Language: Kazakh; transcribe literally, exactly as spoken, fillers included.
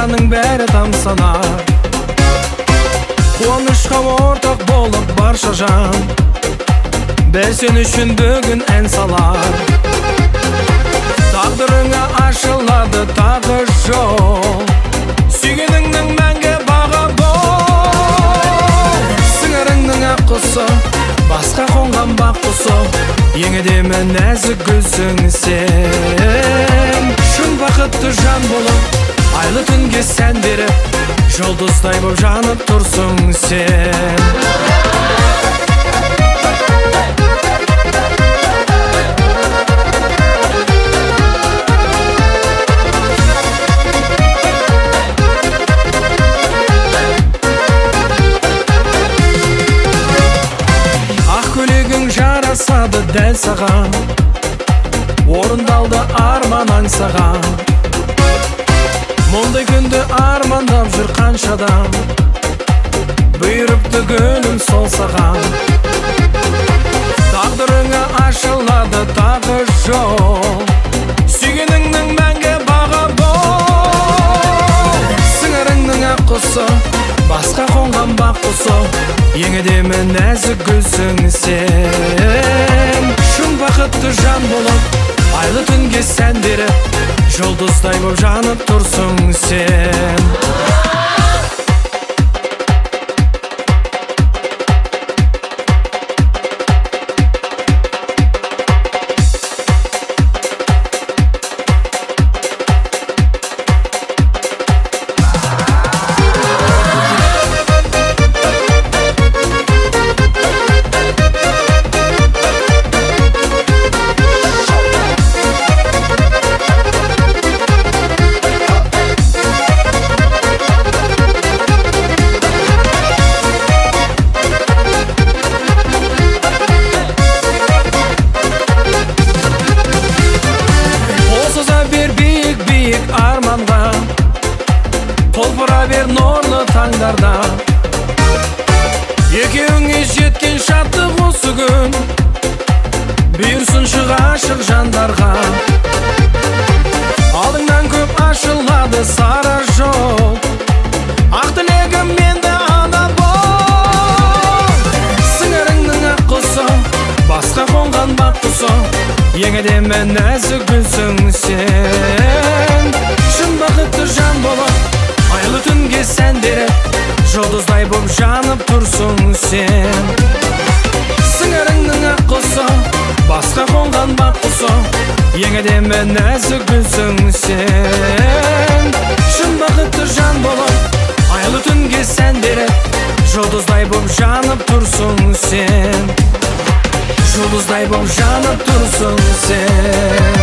Дүйнөнүн бери тамсанар, кубанычка ортак болуп барша жан. Бер сен үчүн бүгүн ән салар, тагдырыңа ашылады тагы жол. Сүйгөнүңнүн мәңге бага бол. Сыңарыңнын акысы, баска конган бак кусу, еңедеме нәзик гүлсүң сен. Шын бакытты жан болуп, айлы түнге сән берип, жолдуздай боп жанып турсуң сен. Жарасады дәл саған, орындалды арман аңсаған. Мондай күнді армандап жүр қаншадан, бұйырыпты гүлім сол саған. Тағдырыңа ашылады тағы жол, сүйгеніңнің мәңге баға бол. Сыңарыңның аққысы, басқа қонған бақ құсы, еңедеме нәзік гүлсүң сен. Шын бақытты жан болуп, айлы түнге сән берип, жолдуздай боп жанып турсуң сен. Арманға толпыра бер нұрлы таңдарда, екеуіңе жеткен шаттық осы күн, бұйырсыншы ғашық жандарға. Алдыңнан көп ашылады сара жол, ақ тілегім менде ана бол. Сыңарыңның ақ құсы, басқа қонған бақ құсы, еңедеме нәзік гүлсүң сен. Шын бақытты жан болып, айлы түнге сән беріп, жолдуздай боп жанып турсуң сен. Сыңарыңның ақ құсы, басқа қонған бақ құсы, еңедеме нәзік гүлсүң сен. Шын бақытты жан болып, айлы түнге сән беріп, жолдуздай боп жанып турсуң сен. Жолдуздай боп жанып турсуң сен.